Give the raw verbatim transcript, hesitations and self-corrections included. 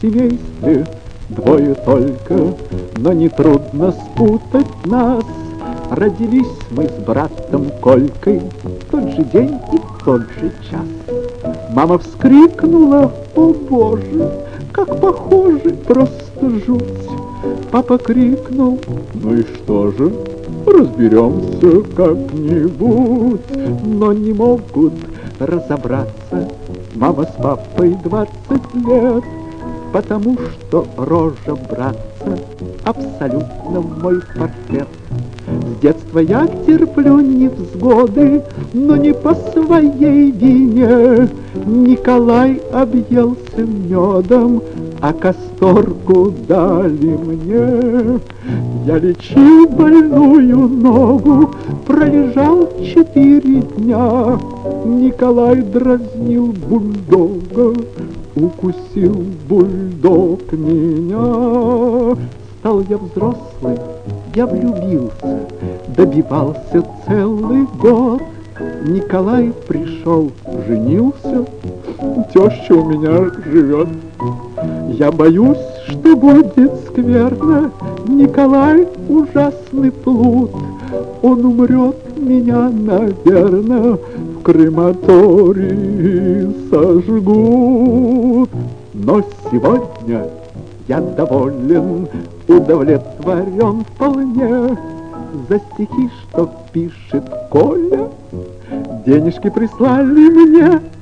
семействе двое только, но нетрудно спутать нас. Родились мы с братом Колькой в тот же день и в тот же час. Мама вскрикнула: «О, Боже, как похожи, просто жуть!» Папа крикнул: «Ну и что же, разберемся как-нибудь». Но не могут разобраться мама с папой двадцать лет, потому что рожа братца абсолютно мой портрет. С детства я терплю невзгоды, но не по своей вине. Николай объелся медом, а касторку дали мне. Я лечил больную ногу, пролежал четыре дня. Николай дразнил бульдога, укусил бульдог меня. Стал я взрослый, я влюбился, добивался целый год. Николай пришел, женился, теща у меня живет. Я боюсь, что будет скверно, Николай ужасный плут. Он умрет, меня, наверно, в крематории сожгут. Но сегодня я доволен, удовлетворен вполне. За стихи, что пишет Коля, денежки прислали мне.